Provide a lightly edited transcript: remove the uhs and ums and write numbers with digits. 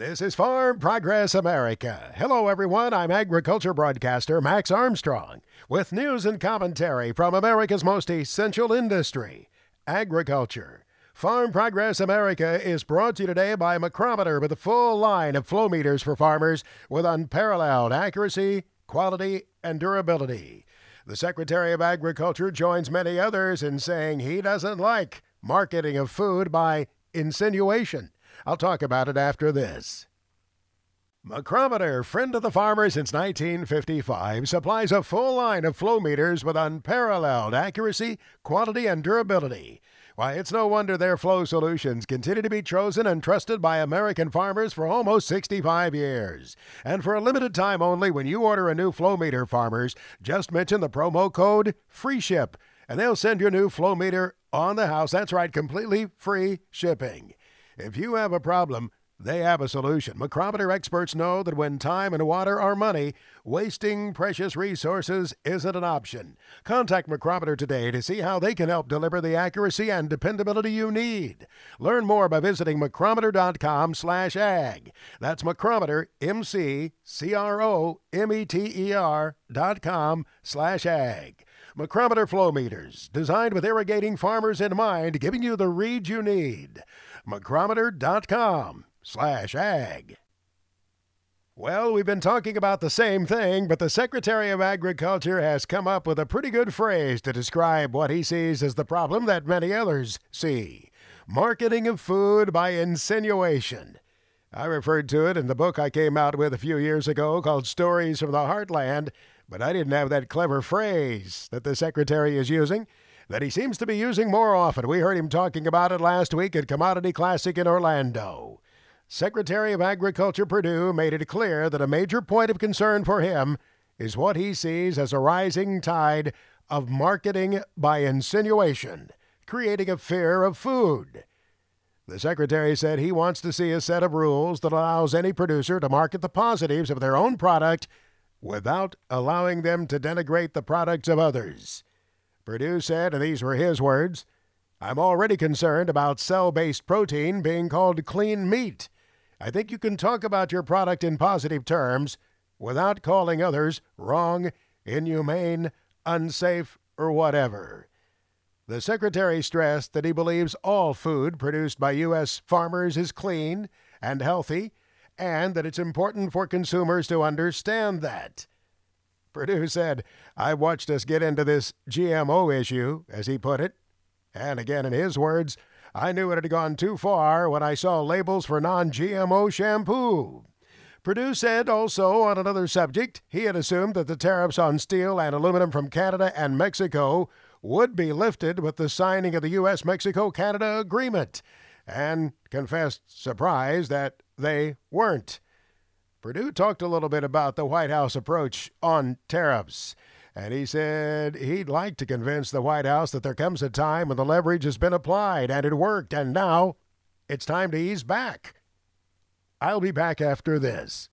This is Farm Progress America. Hello, everyone. I'm agriculture broadcaster Max Armstrong with news and commentary from America's most essential industry, agriculture. Farm Progress America is brought to you today by Micrometer with a full line of flow meters for farmers with unparalleled accuracy, quality, and durability. The Secretary of Agriculture joins many others in saying he doesn't like marketing of food by insinuation. I'll talk about it after this. Micrometer, friend of the farmer since 1955, supplies a full line of flow meters with unparalleled accuracy, quality, and durability. Why, it's no wonder their flow solutions continue to be chosen and trusted by American farmers for almost 65 years. And for a limited time only, when you order a new flow meter, farmers, just mention the promo code FREESHIP, and they'll send your new flow meter on the house. That's right, completely free shipping. If you have a problem, they have a solution. Micrometer experts know that when time and water are money, wasting precious resources isn't an option. Contact Micrometer today to see how they can help deliver the accuracy and dependability you need. Learn more by visiting micrometer.com/ag. That's Micrometer, MCCROMETER.com/ag. Micrometer flow meters, designed with irrigating farmers in mind, giving you the read you need. Micrometer.com/ag. Well, we've been talking about the same thing, but the Secretary of Agriculture has come up with a pretty good phrase to describe what he sees as the problem that many others see. Marketing of food by insinuation. I referred to it in the book I came out with a few years ago called Stories from the Heartland, but I didn't have that clever phrase that the Secretary is using, that he seems to be using more often. We heard him talking about it last week at Commodity Classic in Orlando. Secretary of Agriculture Perdue made it clear that a major point of concern for him is what he sees as a rising tide of marketing by insinuation, creating a fear of food. The Secretary said he wants to see a set of rules that allows any producer to market the positives of their own product without allowing them to denigrate the products of others. Perdue said, and these were his words, "I'm already concerned about cell-based protein being called clean meat. I think you can talk about your product in positive terms without calling others wrong, inhumane, unsafe, or whatever." The Secretary stressed that he believes all food produced by U.S. farmers is clean and healthy, and that it's important for consumers to understand that. Perdue said, "I watched us get into this GMO issue," as he put it. And again, in his words, "I knew it had gone too far when I saw labels for non-GMO shampoo." Perdue said also on another subject, he had assumed that the tariffs on steel and aluminum from Canada and Mexico would be lifted with the signing of the U.S.-Mexico-Canada agreement, and confessed surprise that they weren't. Perdue talked a little bit about the White House approach on tariffs, and he said he'd like to convince the White House that there comes a time when the leverage has been applied and it worked, and now it's time to ease back. I'll be back after this.